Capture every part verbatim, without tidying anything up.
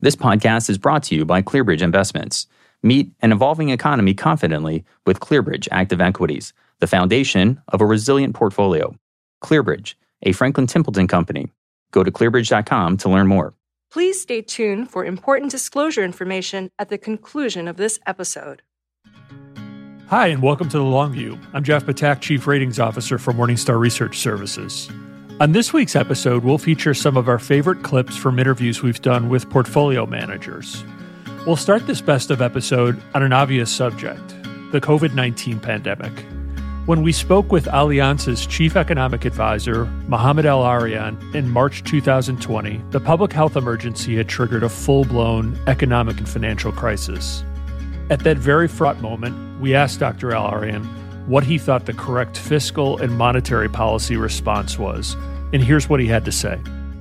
This podcast is brought to you by ClearBridge Investments. Meet an evolving economy confidently with ClearBridge Active Equities, the foundation of a resilient portfolio. ClearBridge, a Franklin Templeton company. Go to clearbridge dot com to learn more. Please stay tuned for important disclosure information at the conclusion of this episode. Hi, and welcome to The Long View. I'm Jeff Patak, Chief Ratings Officer for Morningstar Research Services. On this week's episode, we'll feature some of our favorite clips from interviews we've done with portfolio managers. We'll start this best of episode on an obvious subject, the covid nineteen pandemic. When we spoke with Allianz's Chief Economic Advisor, Mohamed El-Erian, in March two thousand twenty, the public health emergency had triggered a full-blown economic and financial crisis. At that very fraught moment, we asked Doctor El-Erian what he thought the correct fiscal and monetary policy response was, and here's what he had to say.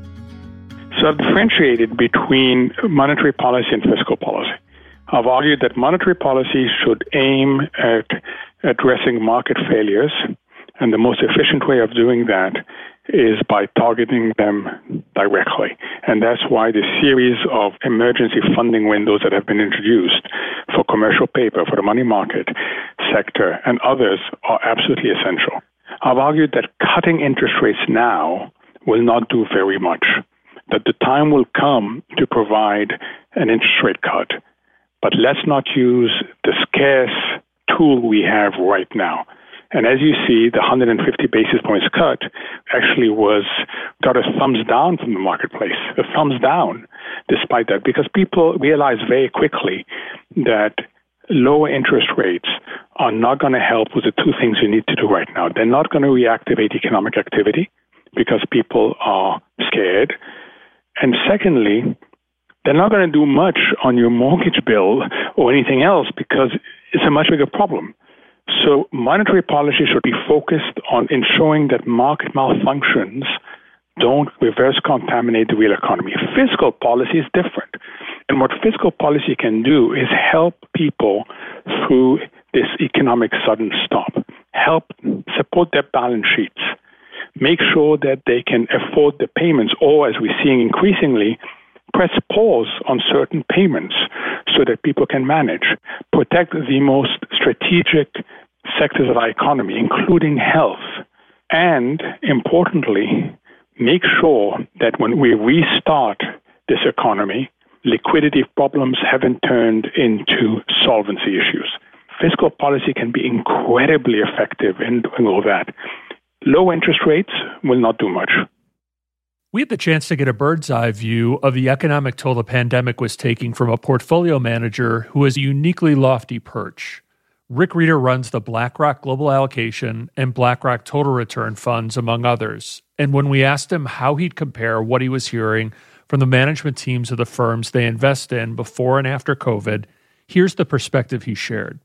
So I've differentiated between monetary policy and fiscal policy. I've argued that monetary policy should aim at addressing market failures, and the most efficient way of doing that is by targeting them directly. And that's why the series of emergency funding windows that have been introduced for commercial paper, for the money market sector, and others are absolutely essential. I've argued that cutting interest rates now will not do very much, that the time will come to provide an interest rate cut, but let's not use the scarce tool we have right now. And as you see, the one hundred fifty basis points cut actually was got a thumbs down from the marketplace, a thumbs down despite that, because people realize very quickly that lower interest rates are not going to help with the two things you need to do right now. They're not going to reactivate economic activity because people are scared. And secondly, they're not going to do much on your mortgage bill or anything else because it's a much bigger problem. So monetary policy should be focused on ensuring that market malfunctions don't reverse contaminate the real economy. Fiscal policy is different. And what fiscal policy can do is help people through this economic sudden stop, help support their balance sheets, make sure that they can afford the payments, or as we're seeing increasingly, press pause on certain payments so that people can manage, protect the most strategic sectors of our economy, including health, and importantly, make sure that when we restart this economy, liquidity problems haven't turned into solvency issues. Fiscal policy can be incredibly effective in doing all that. Low interest rates will not do much. We had the chance to get a bird's eye view of the economic toll the pandemic was taking from a portfolio manager who has a uniquely lofty perch. Rick Rieder runs the BlackRock Global Allocation and BlackRock Total Return funds, among others. And when we asked him how he'd compare what he was hearing from the management teams of the firms they invest in before and after COVID, here's the perspective he shared.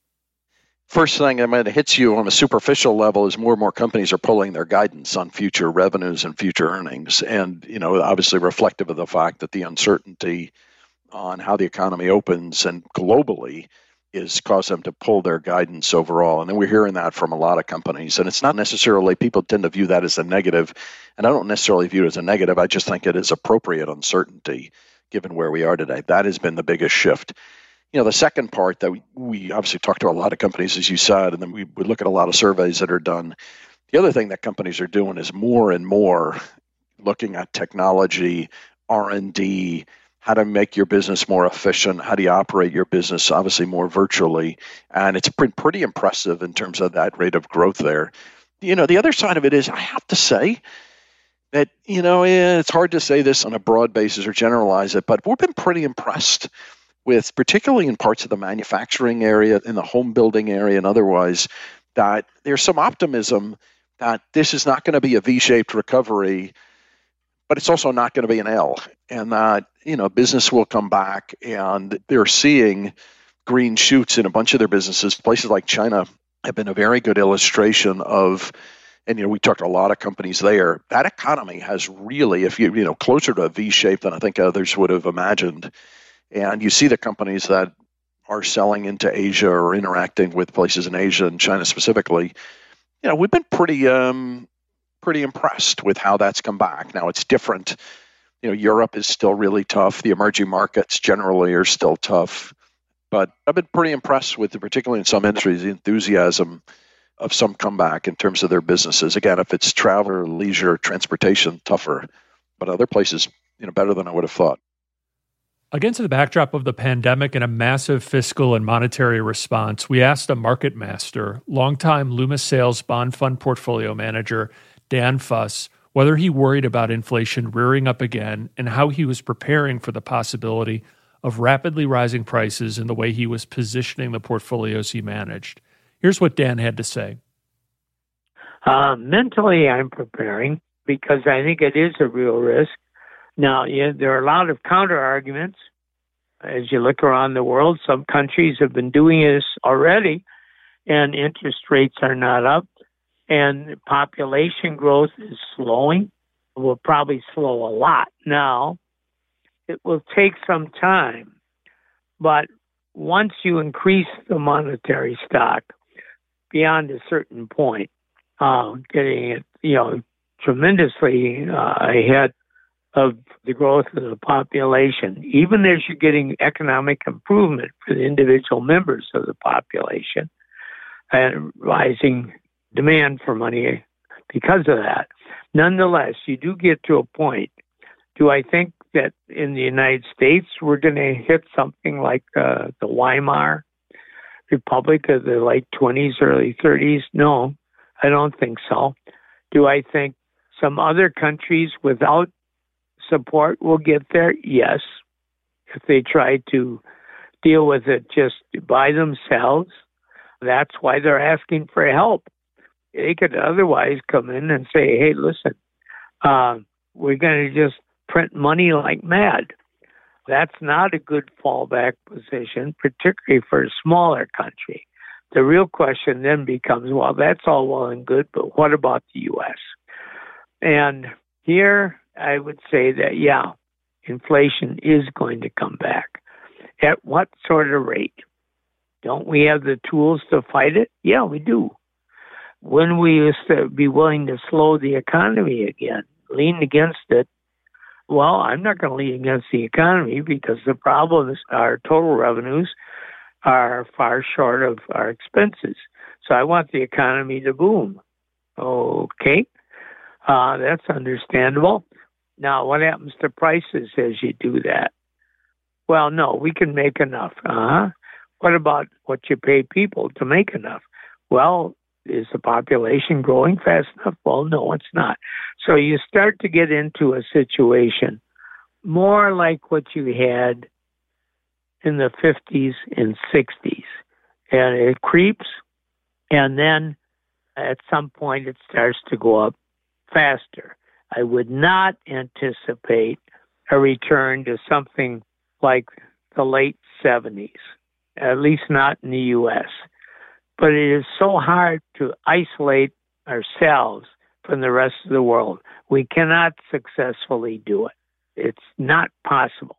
First thing that might hits you on a superficial level is more and more companies are pulling their guidance on future revenues and future earnings. And, you know, obviously reflective of the fact that the uncertainty on how the economy opens and globally is caused them to pull their guidance overall. And then we're hearing that from a lot of companies. And it's not necessarily, people tend to view that as a negative. And I don't necessarily view it as a negative. I just think it is appropriate uncertainty given where we are today. That has been the biggest shift. You know, the second part that we, we obviously talk to a lot of companies, as you said, and then we, we look at a lot of surveys that are done. The other thing that companies are doing is more and more looking at technology, R and D, how to make your business more efficient, how do you operate your business, obviously more virtually. And it's been pretty impressive in terms of that rate of growth there. You know, the other side of it is, I have to say that, you know, it's hard to say this on a broad basis or generalize it, but we've been pretty impressed with, particularly in parts of the manufacturing area, in the home building area and otherwise, that there's some optimism that this is not going to be a V-shaped recovery, but it's also not going to be an L, and that, you know, business will come back, and they're seeing green shoots in a bunch of their businesses. Places like China have been a very good illustration of, and, you know, we talked to a lot of companies there. That economy has really, if you, you know, closer to a V-shape than I think others would have imagined. And you see the companies that are selling into Asia or interacting with places in Asia and China specifically, you know, we've been pretty um, pretty impressed with how that's come back. Now, it's different You know, Europe is still really tough. The emerging markets generally are still tough. But I've been pretty impressed with, particularly in some industries, the enthusiasm of some comeback in terms of their businesses. Again, if it's travel, leisure, transportation, tougher. But other places, you know, better than I would have thought. Against the backdrop of the pandemic and a massive fiscal and monetary response, we asked a market master, longtime Loomis Sayles bond fund portfolio manager, Dan Fuss, whether he worried about inflation rearing up again and how he was preparing for the possibility of rapidly rising prices in the way he was positioning the portfolios he managed. Here's what Dan had to say. Uh, mentally, I'm preparing because I think it is a real risk. Now, yeah, there are a lot of counter arguments. As you look around the world, some countries have been doing this already, and interest rates are not up, and population growth is slowing. It will probably slow a lot now. It will take some time, but once you increase the monetary stock beyond a certain point, uh, getting it, you know, tremendously uh, ahead of the growth of the population, even as you're getting economic improvement for the individual members of the population and rising demand for money because of that. Nonetheless, you do get to a point. Do I think that in the United States we're going to hit something like uh, the Weimar Republic of the late twenties, early thirties? No, I don't think so. Do I think some other countries without support will get there? Yes, if they try to deal with it just by themselves. That's why they're asking for help. They could otherwise come in and say, hey, listen, uh, we're going to just print money like mad. That's not a good fallback position, particularly for a smaller country. The real question then becomes, well, that's all well and good, but what about the U S? And here, I would say that, yeah, inflation is going to come back. At what sort of rate? Don't we have the tools to fight it? Yeah, we do. When we used to be willing to slow the economy again, lean against it, well, I'm not going to lean against the economy because the problem is our total revenues are far short of our expenses. So I want the economy to boom. Okay, uh, that's understandable. Now, what happens to prices as you do that? Well, no, we can make enough. Uh-huh. What about what you pay people to make enough? Well, is the population growing fast enough? Well, no, it's not. So you start to get into a situation more like what you had in the fifties and sixties. And it creeps, and then at some point it starts to go up faster. I would not anticipate a return to something like the late seventies, at least not in the U S. But it is so hard to isolate ourselves from the rest of the world. We cannot successfully do it. It's not possible.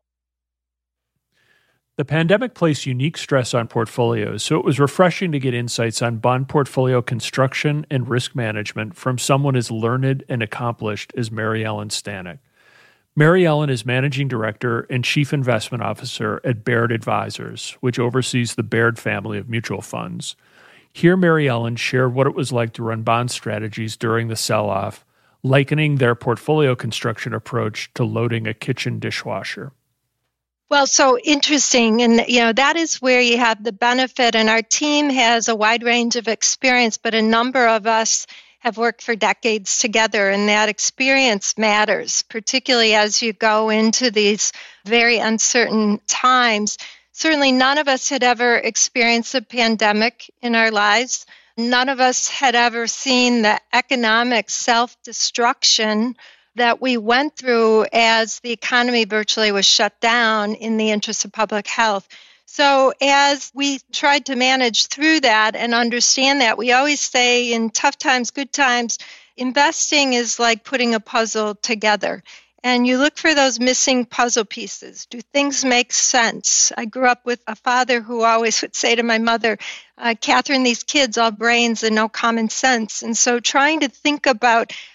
The pandemic placed unique stress on portfolios, so it was refreshing to get insights on bond portfolio construction and risk management from someone as learned and accomplished as Mary Ellen Stanek. Mary Ellen is Managing Director and Chief Investment Officer at Baird Advisors, which oversees the Baird family of mutual funds. Here, Mary Ellen shared what it was like to run bond strategies during the sell-off, likening their portfolio construction approach to loading a kitchen dishwasher. Well, so interesting. And, you know, that is where you have the benefit. And our team has a wide range of experience, but a number of us have worked for decades together. And that experience matters, particularly as you go into these very uncertain times. Certainly none of us had ever experienced a pandemic in our lives. None of us had ever seen the economic self-destruction that we went through as the economy virtually was shut down in the interest of public health. So as we tried to manage through that and understand that, we always say in tough times, good times, investing is like putting a puzzle together. And you look for those missing puzzle pieces. Do things make sense? I grew up with a father who always would say to my mother, uh, Catherine, these kids, all brains and no common sense. And so trying to think about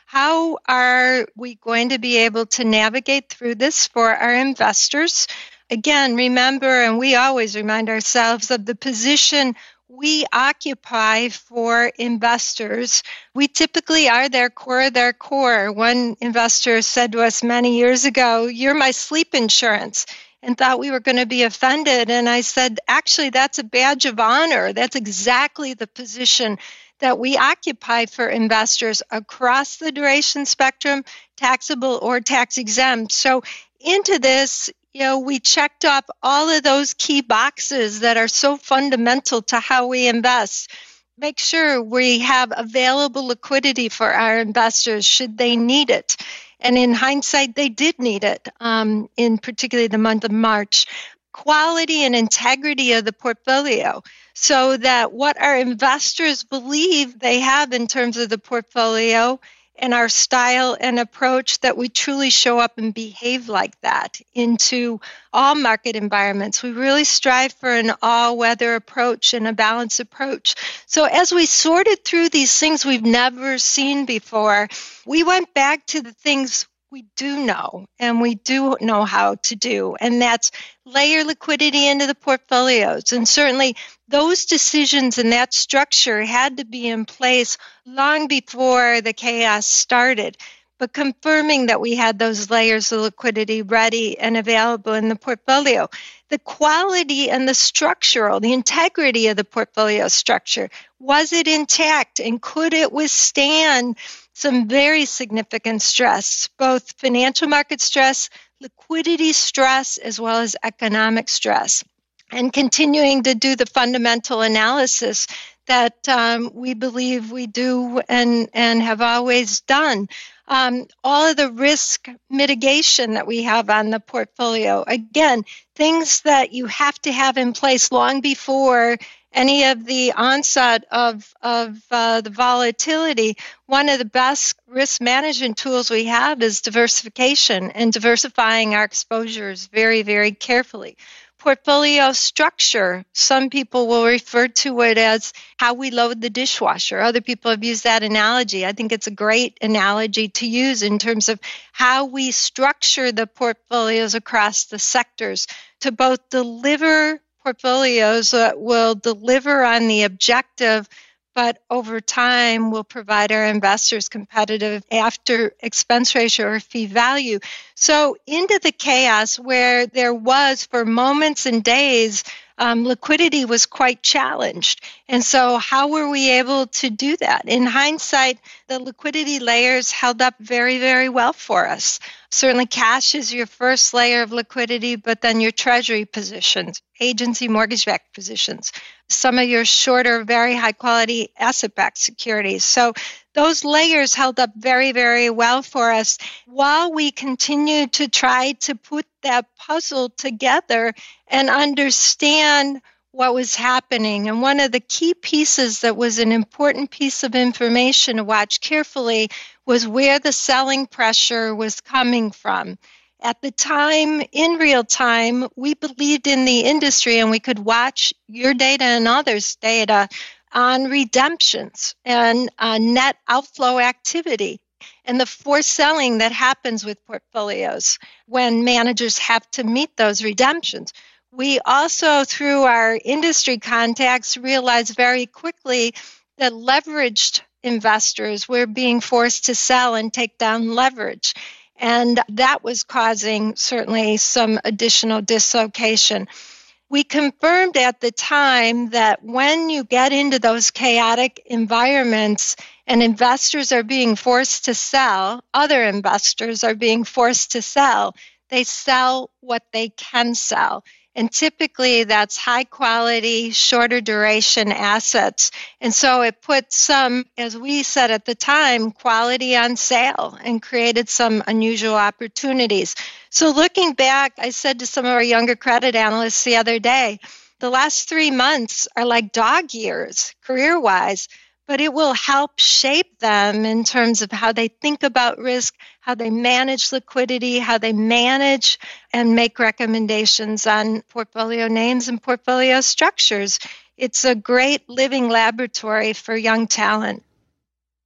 How are we going to be able to navigate through this for our investors? Again, remember, and we always remind ourselves of the position we occupy for investors. We typically are their core, their core. One investor said to us many years ago, "You're my sleep insurance," and thought we were going to be offended. And I said, actually, that's a badge of honor. That's exactly the position that we occupy for investors across the duration spectrum, taxable or tax exempt. So into this, you know, we checked off all of those key boxes that are so fundamental to how we invest. Make sure we have available liquidity for our investors should they need it. And in hindsight, they did need it, um, in particularly the month of March. Quality and integrity of the portfolio, so that what our investors believe they have in terms of the portfolio and our style and approach, that we truly show up and behave like that into all market environments. We really strive for an all-weather approach and a balanced approach. So as we sorted through these things we've never seen before, we went back to the things we do know and we do know how to do, and that's layer liquidity into the portfolios. And certainly those decisions and that structure had to be in place long before the chaos started. But confirming that we had those layers of liquidity ready and available in the portfolio. The quality and the structural, the integrity of the portfolio structure, was it intact and could it withstand some very significant stress, both financial market stress, liquidity stress, as well as economic stress? And continuing to do the fundamental analysis that um, we believe we do and, and have always done. Um, all of the risk mitigation that we have on the portfolio. Again, things that you have to have in place long before any of the onset of, of uh, the volatility. One of the best risk management tools we have is diversification and diversifying our exposures very, very carefully. Portfolio structure. Some people will refer to it as how we load the dishwasher. Other people have used that analogy. I think it's a great analogy to use in terms of how we structure the portfolios across the sectors to both deliver portfolios that will deliver on the objective, but over time will provide our investors competitive after expense ratio or fee value. So into the chaos where there was for moments and days, um, liquidity was quite challenged. And so how were we able to do that? In hindsight, the liquidity layers held up very, very well for us. Certainly cash is your first layer of liquidity, but then your treasury positions, agency mortgage-backed positions, some of your shorter, very high-quality asset-backed securities. So those layers held up very, very well for us while we continued to try to put that puzzle together and understand what was happening. And one of the key pieces that was an important piece of information to watch carefully was where the selling pressure was coming from. At the time, in real time, we believed in the industry and we could watch your data and others' data on redemptions and uh, net outflow activity and the forced selling that happens with portfolios when managers have to meet those redemptions. We also, through our industry contacts, realized very quickly that leveraged investors were being forced to sell and take down leverage. And that was causing certainly some additional dislocation. We confirmed at the time that when you get into those chaotic environments and investors are being forced to sell, other investors are being forced to sell, they sell what they can sell. And typically that's high quality, shorter duration assets. And so it put some, as we said at the time, quality on sale and created some unusual opportunities. So looking back, I said to some of our younger credit analysts the other day, the last three months are like dog years, career-wise, but it will help shape them in terms of how they think about risk, how they manage liquidity, how they manage and make recommendations on portfolio names and portfolio structures. It's a great living laboratory for young talent.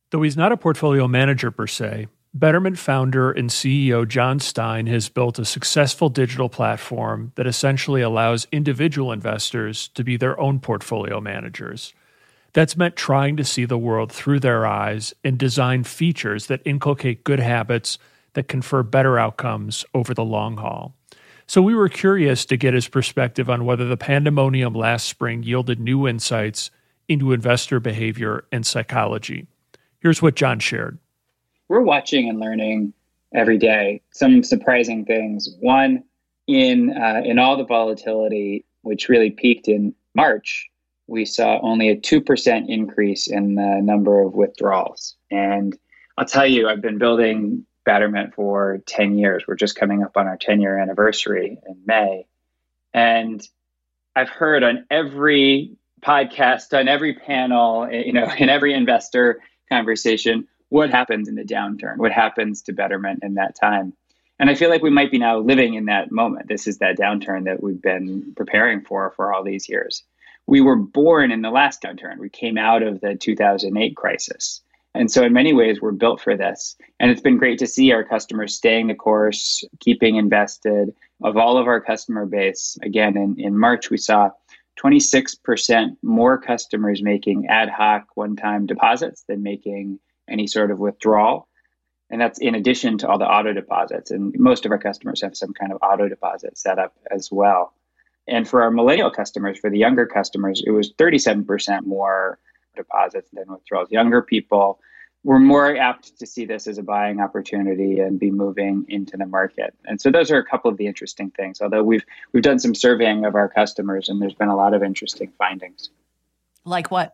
Though he's not a portfolio manager per se, Betterment founder and C E O John Stein has built a successful digital platform that essentially allows individual investors to be their own portfolio managers. That's meant trying to see the world through their eyes and design features that inculcate good habits that confer better outcomes over the long haul. So we were curious to get his perspective on whether the pandemonium last spring yielded new insights into investor behavior and psychology. Here's what John shared. We're watching and learning every day some surprising things. One, in uh, in all the volatility, which really peaked in March, we saw only a two percent increase in the number of withdrawals. And I'll tell you, I've been building Betterment for ten years. We're just coming up on our ten-year anniversary in May. And I've heard on every podcast, on every panel, you know, in every investor conversation, what happens in the downturn? What happens to Betterment in that time? And I feel like we might be now living in that moment. This is that downturn that we've been preparing for for all these years. We were born in the last downturn. We came out of the two thousand eight crisis. And so in many ways, we're built for this. And it's been great to see our customers staying the course, keeping invested. Of all of our customer base, again, in, in March, we saw twenty-six percent more customers making ad hoc one-time deposits than making any sort of withdrawal. And that's in addition to all the auto deposits. And most of our customers have some kind of auto deposit set up as well. And for our millennial customers, for the younger customers, it was thirty-seven percent more deposits than withdrawals. Younger people were more apt to see this as a buying opportunity and be moving into the market. And so those are a couple of the interesting things, although we've we've done some surveying of our customers and there's been a lot of interesting findings. Like what?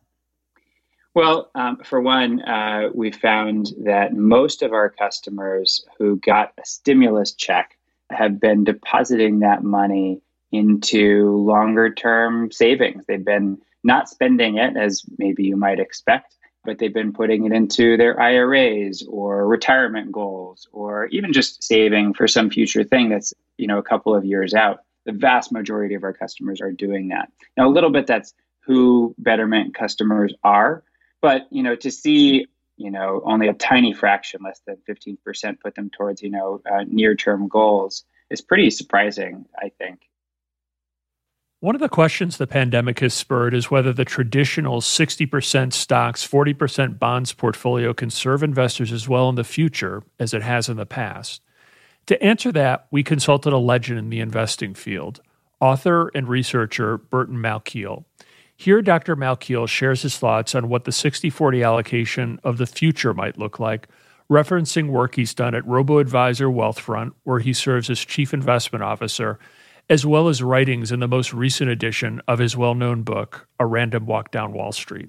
Well, um, for one, uh, we found that most of our customers who got a stimulus check have been depositing that money into longer term savings. They've been not spending it as maybe you might expect, but they've been putting it into their I R As or retirement goals, or even just saving for some future thing that's, you know, a couple of years out. The vast majority of our customers are doing that. Now, a little bit that's who Betterment customers are, but, you know, to see, you know, only a tiny fraction, less than fifteen percent put them towards, you know, uh, near-term goals is pretty surprising, I think. One of the questions the pandemic has spurred is whether the traditional sixty percent stocks, forty percent bonds portfolio can serve investors as well in the future as it has in the past. To answer that, we consulted a legend in the investing field, author and researcher Burton Malkiel. Here, Doctor Malkiel shares his thoughts on what the sixty forty allocation of the future might look like, referencing work he's done at RoboAdvisor Wealthfront, where he serves as chief investment officer, as well as writings in the most recent edition of his well-known book, A Random Walk Down Wall Street.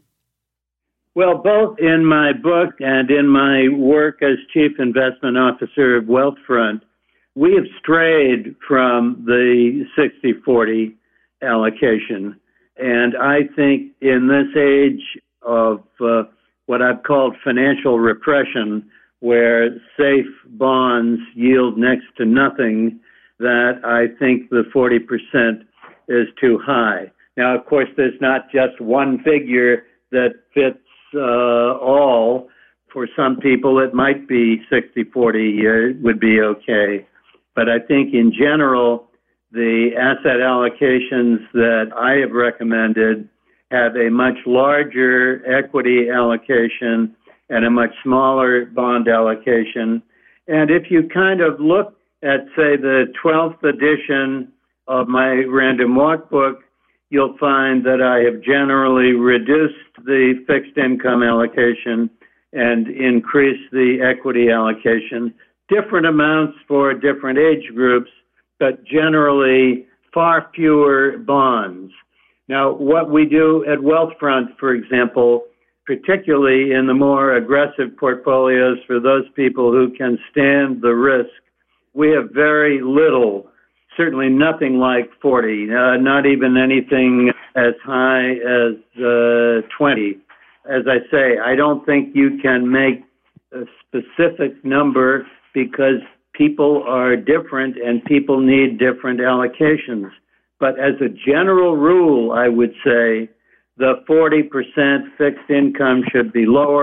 Well, both in my book and in my work as chief investment officer of Wealthfront, we have strayed from the sixty forty allocation. And I think in this age of uh, what I've called financial repression, where safe bonds yield next to nothing, that I think the forty percent is too high. Now, of course, there's not just one figure that fits uh, all. For some people, it might be sixty forty uh, would be okay. But I think in general, the asset allocations that I have recommended have a much larger equity allocation and a much smaller bond allocation. And if you kind of look at, say, the twelfth edition of my Random Walk book, you'll find that I have generally reduced the fixed income allocation and increased the equity allocation. Different amounts for different age groups, but generally far fewer bonds. Now, what we do at Wealthfront, for example, particularly in the more aggressive portfolios for those people who can stand the risk, we have very little, certainly nothing like forty, uh, not even anything as high as uh, twenty. As I say, I don't think you can make a specific number because people are different and people need different allocations. But as a general rule, I would say the forty percent fixed income should be lower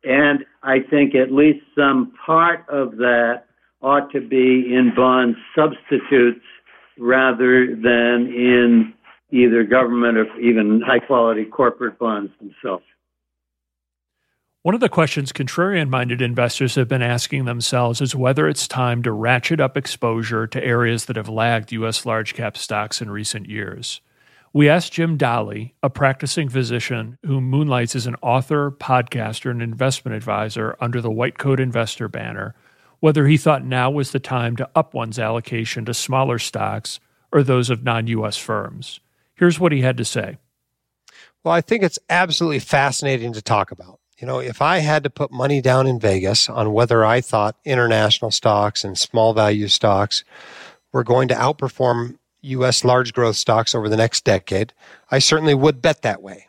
And I think at least some part of that ought to be in bond substitutes rather than in either government or even high-quality corporate bonds themselves. One of the questions contrarian-minded investors have been asking themselves is whether it's time to ratchet up exposure to areas that have lagged U S large-cap stocks in recent years. We asked Jim Dolly, a practicing physician who moonlights as an author, podcaster, and investment advisor under the White Coat Investor banner, whether he thought now was the time to up one's allocation to smaller stocks or those of non-U S firms. Here's what he had to say. Well, I think it's absolutely fascinating to talk about. You know, if I had to put money down in Vegas on whether I thought international stocks and small value stocks were going to outperform U S large growth stocks over the next decade, I certainly would bet that way.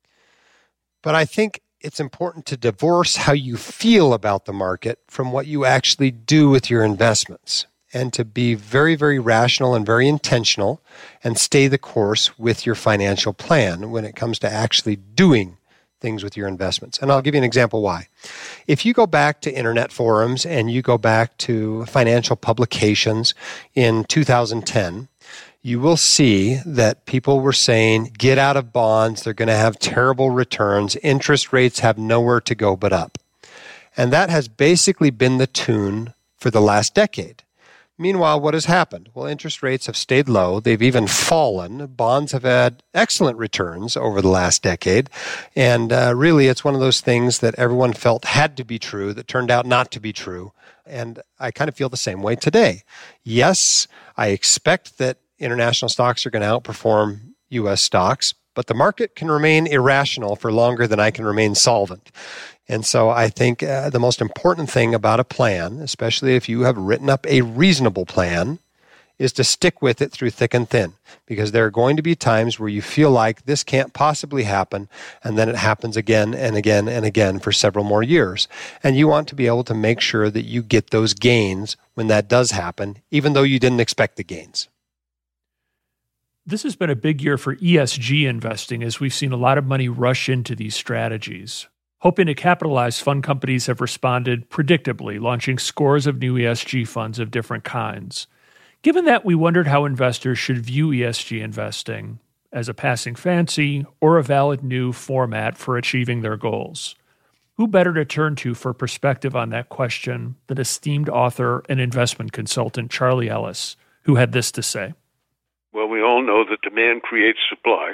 But I think it's important to divorce how you feel about the market from what you actually do with your investments, and to be very, very rational and very intentional and stay the course with your financial plan when it comes to actually doing things with your investments. And I'll give you an example why. If you go back to internet forums and you go back to financial publications in two thousand ten, you will see that people were saying, get out of bonds, they're going to have terrible returns, interest rates have nowhere to go but up. And that has basically been the tune for the last decade. Meanwhile, what has happened? Well, interest rates have stayed low. They've even fallen. Bonds have had excellent returns over the last decade. And uh, really, it's one of those things that everyone felt had to be true that turned out not to be true. And I kind of feel the same way today. Yes, I expect that international stocks are going to outperform U S stocks, but the market can remain irrational for longer than I can remain solvent. And so I think uh, the most important thing about a plan, especially if you have written up a reasonable plan, is to stick with it through thick and thin, because there are going to be times where you feel like this can't possibly happen, and then it happens again and again and again for several more years. And you want to be able to make sure that you get those gains when that does happen, even though you didn't expect the gains. This has been a big year for E S G investing, as we've seen a lot of money rush into these strategies. Hoping to capitalize, fund companies have responded predictably, launching scores of new E S G funds of different kinds. Given that, we wondered how investors should view E S G investing, as a passing fancy or a valid new format for achieving their goals. Who better to turn to for perspective on that question than esteemed author and investment consultant Charlie Ellis, who had this to say. Well, we all know that demand creates supply,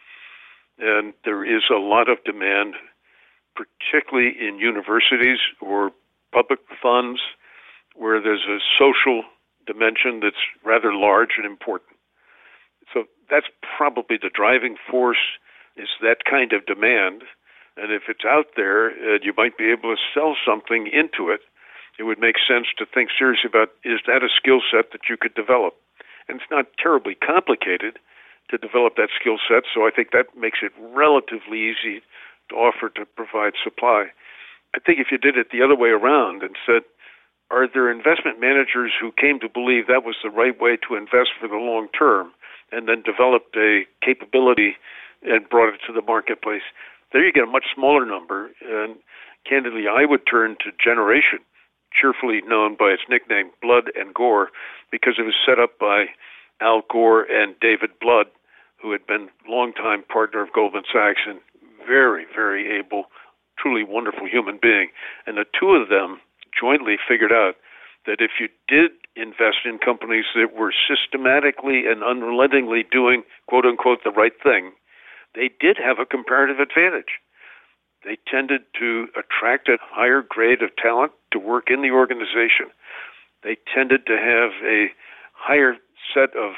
and there is a lot of demand, particularly in universities or public funds, where there's a social dimension that's rather large and important. So that's probably the driving force, is that kind of demand. And if it's out there, uh, you might be able to sell something into it. It would make sense to think seriously about, is that a skill set that you could develop? And it's not terribly complicated to develop that skill set, so I think that makes it relatively easy to offer to provide supply. I think if you did it the other way around and said, are there investment managers who came to believe that was the right way to invest for the long term and then developed a capability and brought it to the marketplace? There you get a much smaller number, and candidly, I would turn to Generation, cheerfully known by its nickname Blood and Gore, because it was set up by Al Gore and David Blood, who had been longtime partner of Goldman Sachs and very, very able, truly wonderful human being. And the two of them jointly figured out that if you did invest in companies that were systematically and unrelentingly doing, quote unquote, the right thing, they did have a comparative advantage. They tended to attract a higher grade of talent to work in the organization. They tended to have a higher set of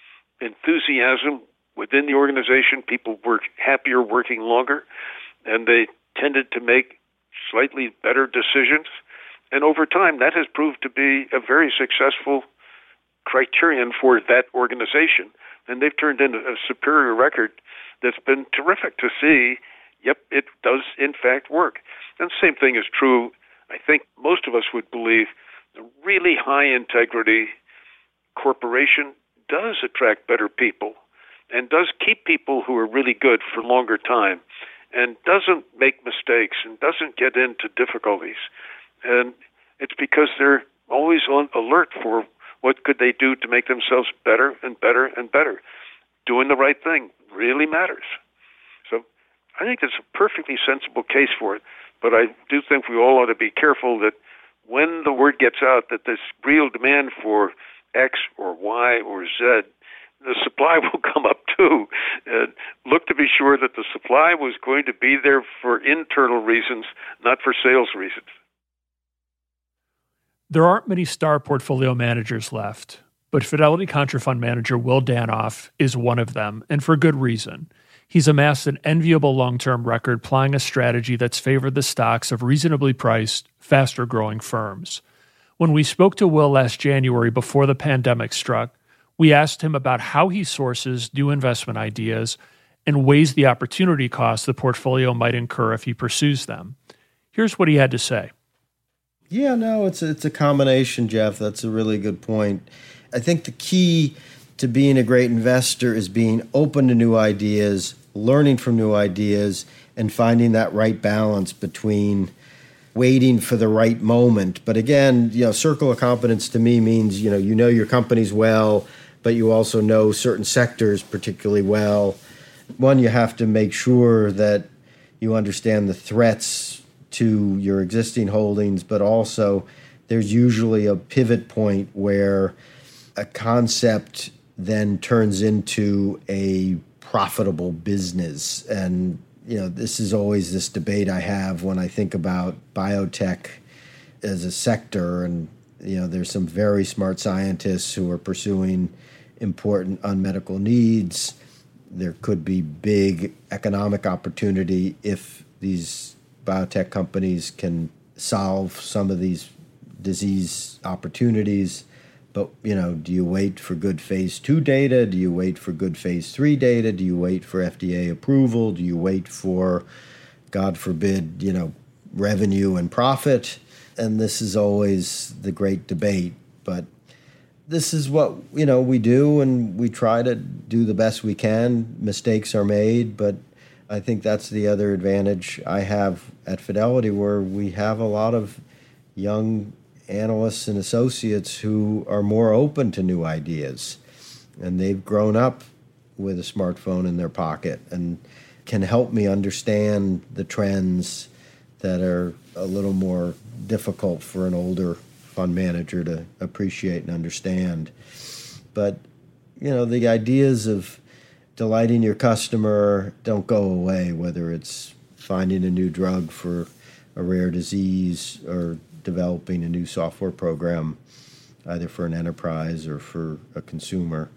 enthusiasm within the organization. People were happier working longer, and they tended to make slightly better decisions. And over time, that has proved to be a very successful criterion for that organization. And they've turned in a superior record that's been terrific to see. Yep, it does in fact work. And the same thing is true, I think most of us would believe, the really high integrity corporation does attract better people and does keep people who are really good for longer time. and doesn't make mistakes and doesn't get into difficulties. And it's because they're always on alert for what could they do to make themselves better and better and better. Doing the right thing really matters. So I think it's a perfectly sensible case for it, but I do think we all ought to be careful that when the word gets out that there's real demand for X or Y or Z, the supply will come up too. And look to be sure that the supply was going to be there for internal reasons, not for sales reasons. There aren't many star portfolio managers left, but Fidelity Contra Fund manager Will Danoff is one of them, and for good reason. He's amassed an enviable long-term record plying a strategy that's favored the stocks of reasonably priced, faster-growing firms. When we spoke to Will last January before the pandemic struck, we asked him about how he sources new investment ideas and weighs the opportunity cost the portfolio might incur if he pursues them. Here's what he had to say. Yeah, no, it's a, it's a combination, Jeff. That's a really good point. I think the key to being a great investor is being open to new ideas, learning from new ideas, and finding that right balance between waiting for the right moment. But again, you know, circle of competence to me means, you know, you know your companies well, but you also know certain sectors particularly well. One, you have to make sure that you understand the threats to your existing holdings, but also there's usually a pivot point where a concept then turns into a profitable business. And, you know, this is always this debate I have when I think about biotech as a sector. And, you know, there's some very smart scientists who are pursuing important unmet medical needs. There could be big economic opportunity if these biotech companies can solve some of these disease opportunities. But, you know, do you wait for good phase two data? Do you wait for good phase three data? Do you wait for F D A approval? Do you wait for, God forbid, you know, revenue and profit? And this is always the great debate. But this is what, you know, we do, and we try to do the best we can. Mistakes are made, but I think that's the other advantage I have at Fidelity, where we have a lot of young analysts and associates who are more open to new ideas. And they've grown up with a smartphone in their pocket and can help me understand the trends that are a little more difficult for an older fund manager to appreciate and understand. But, you know, the ideas of delighting your customer don't go away, whether it's finding a new drug for a rare disease or developing a new software program, either for an enterprise or for a consumer.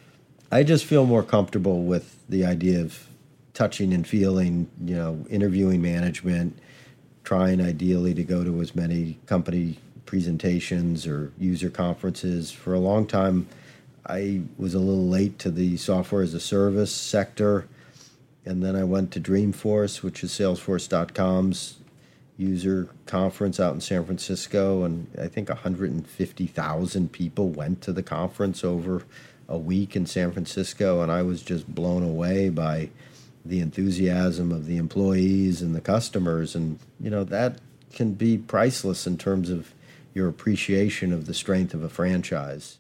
I just feel more comfortable with the idea of touching and feeling, you know, interviewing management, trying ideally to go to as many company presentations or user conferences. For a long time, I was a little late to the software as a service sector, and then I went to Dreamforce, which is Salesforce dot com's user conference out in San Francisco, and I think one hundred fifty thousand people went to the conference over a week in San Francisco, and I was just blown away by the enthusiasm of the employees and the customers. And, you know, that can be priceless in terms of your appreciation of the strength of a franchise.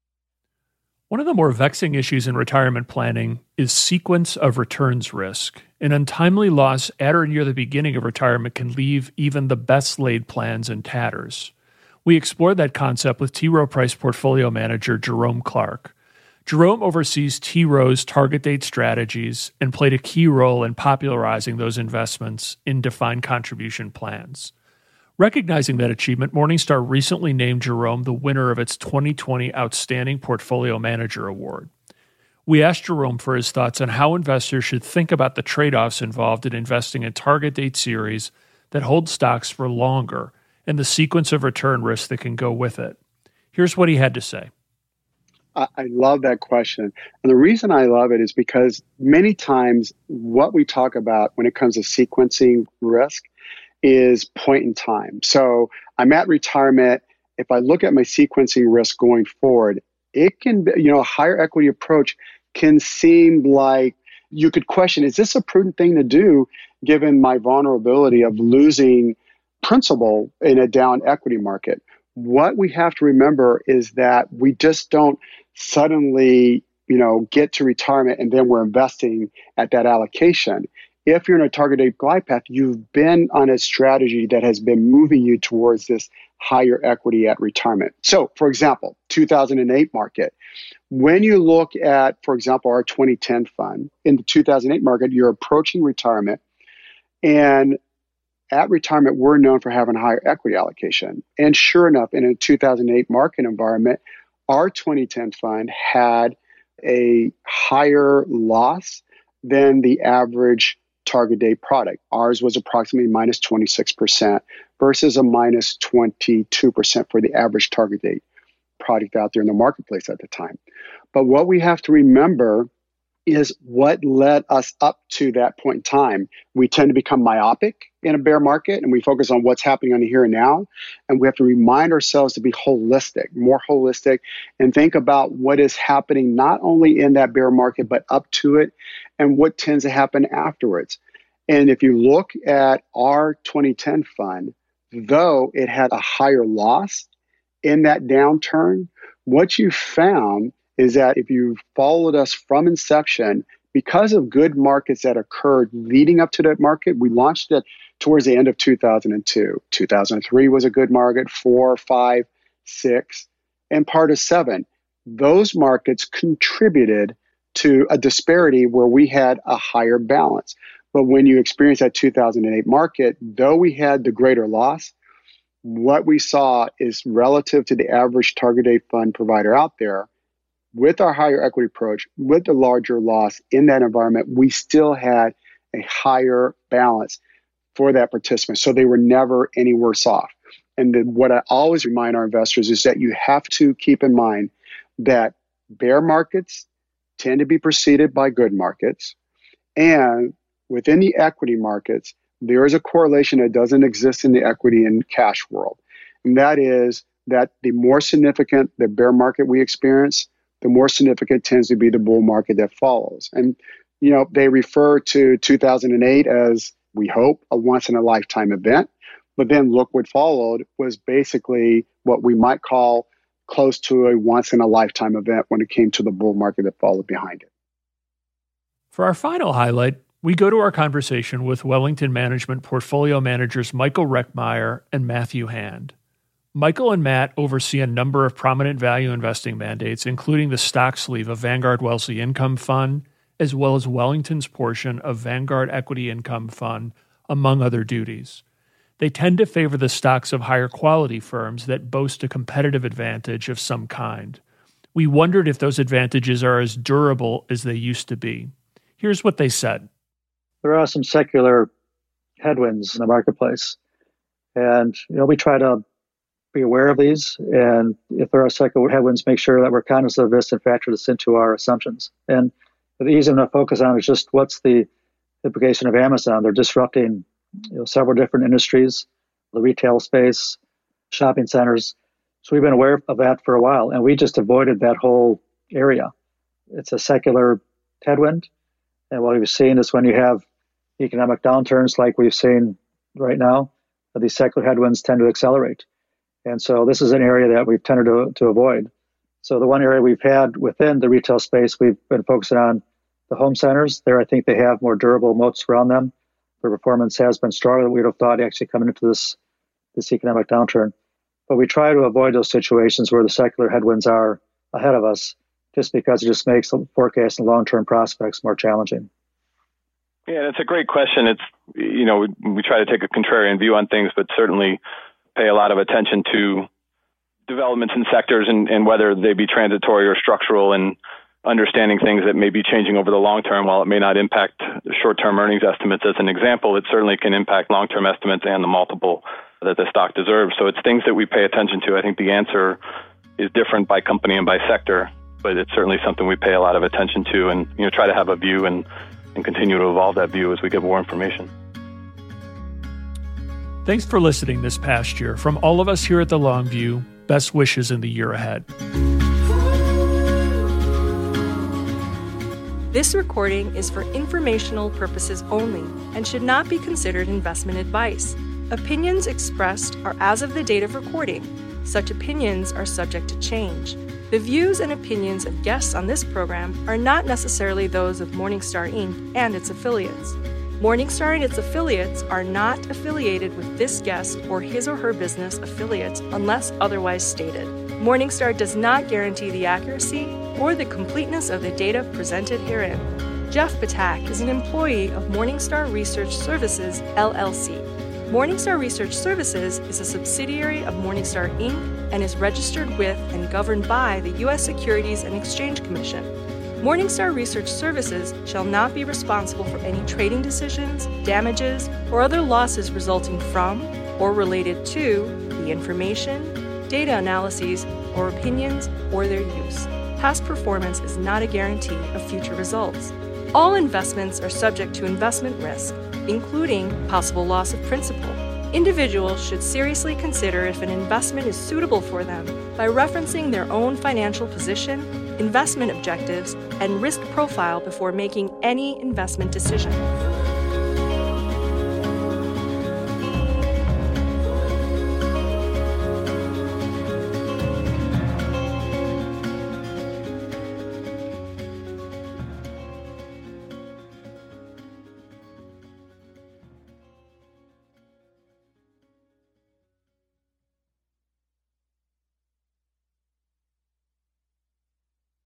One of the more vexing issues in retirement planning is sequence of returns risk. An untimely loss at or near the beginning of retirement can leave even the best laid plans in tatters. We explored that concept with T. Rowe Price portfolio manager Jerome Clark. Jerome oversees T. Rowe's target date strategies and played a key role in popularizing those investments in defined contribution plans. Recognizing that achievement, Morningstar recently named Jerome the winner of its twenty twenty Outstanding Portfolio Manager Award. We asked Jerome for his thoughts on how investors should think about the trade-offs involved in investing in target date series that hold stocks for longer and the sequence of return risks that can go with it. Here's what he had to say. I love that question. And the reason I love it is because many times what we talk about when it comes to sequencing risk is point in time. So I'm at retirement. If I look at my sequencing risk going forward, it can be, you know, a higher equity approach can seem like you could question, is this a prudent thing to do given my vulnerability of losing principal in a down equity market. What we have to remember is that we just don't suddenly, you know, get to retirement and then we're investing at that allocation. If you're in a target date glide path, you've been on a strategy that has been moving you towards this higher equity at retirement. So, for example, two thousand eight market, when you look at, for example, our twenty ten fund, in the two thousand eight market, you're approaching retirement. And at retirement, we're known for having a higher equity allocation. And sure enough, in a two thousand eight market environment, our twenty ten fund had a higher loss than the average target date product. Ours was approximately minus twenty-six percent versus a minus twenty-two percent for the average target date product out there in the marketplace at the time. But what we have to remember is what led us up to that point in time. We tend to become myopic in a bear market and we focus on what's happening on the here and now. And we have to remind ourselves to be holistic, more holistic, and think about what is happening not only in that bear market, but up to it and what tends to happen afterwards. And if you look at our twenty ten fund, though it had a higher loss in that downturn, what you found is that if you followed us from inception, because of good markets that occurred leading up to that market, we launched it towards the end of two thousand two. two thousand three was a good market, four, five, six, and part of seven. Those markets contributed to a disparity where we had a higher balance. But when you experience that two thousand eight market, though we had the greater loss, what we saw is relative to the average target date fund provider out there, with our higher equity approach, with the larger loss in that environment, we still had a higher balance for that participant. So they were never any worse off. And then what I always remind our investors is that you have to keep in mind that bear markets tend to be preceded by good markets. And within the equity markets, there is a correlation that doesn't exist in the equity and cash world. And that is that the more significant the bear market we experience, the more significant tends to be the bull market that follows. And, you know, they refer to two thousand eight as, we hope, a once-in-a-lifetime event. But then look what followed was basically what we might call close to a once-in-a-lifetime event when it came to the bull market that followed behind it. For our final highlight, we go to our conversation with Wellington Management portfolio managers Michael Reckmeyer and Matthew Hand. Michael and Matt oversee a number of prominent value investing mandates, including the stock sleeve of Vanguard Wellesley Income Fund, as well as Wellington's portion of Vanguard Equity Income Fund, among other duties. They tend to favor the stocks of higher quality firms that boast a competitive advantage of some kind. We wondered if those advantages are as durable as they used to be. Here's what they said. There are some secular headwinds in the marketplace. And, you know, we try to be aware of these. And if there are secular headwinds, make sure that we're cognizant of this and factor this into our assumptions. And the easy one to focus on is just what's the implication of Amazon. They're disrupting, you know, several different industries, the retail space, shopping centers. So we've been aware of that for a while, and we just avoided that whole area. It's a secular headwind. And what we've seen is when you have economic downturns like we've seen right now, these secular headwinds tend to accelerate. And so this is an area that we've tended to, to avoid. So the one area we've had within the retail space, we've been focusing on the home centers. There, I think they have more durable moats around them. Their performance has been stronger than we would have thought actually coming into this, this economic downturn. But we try to avoid those situations where the secular headwinds are ahead of us, just because it just makes the forecast and long-term prospects more challenging. Yeah, that's a great question. It's, you know, we, we try to take a contrarian view on things, but certainly pay a lot of attention to developments in sectors and, and whether they be transitory or structural, and understanding things that may be changing over the long term. While it may not impact short-term earnings estimates as an example, it certainly can impact long-term estimates and the multiple that the stock deserves. So it's things that we pay attention to. I think the answer is different by company and by sector, but it's certainly something we pay a lot of attention to, and, you know, try to have a view and, and continue to evolve that view as we get more information. Thanks for listening this past year. From all of us here at The Long View, best wishes in the year ahead. This recording is for informational purposes only and should not be considered investment advice. Opinions expressed are as of the date of recording. Such opinions are subject to change. The views and opinions of guests on this program are not necessarily those of Morningstar Incorporated and its affiliates. Morningstar and its affiliates are not affiliated with this guest or his or her business affiliates unless otherwise stated. Morningstar does not guarantee the accuracy or the completeness of the data presented herein. Jeff Patak is an employee of Morningstar Research Services, L L C. Morningstar Research Services is a subsidiary of Morningstar Incorporated and is registered with and governed by the U S Securities and Exchange Commission. Morningstar Research Services shall not be responsible for any trading decisions, damages, or other losses resulting from or related to the information, data analyses, or opinions, or their use. Past performance is not a guarantee of future results. All investments are subject to investment risk, including possible loss of principal. Individuals should seriously consider if an investment is suitable for them by referencing their own financial position, investment objectives, and risk profile before making any investment decision.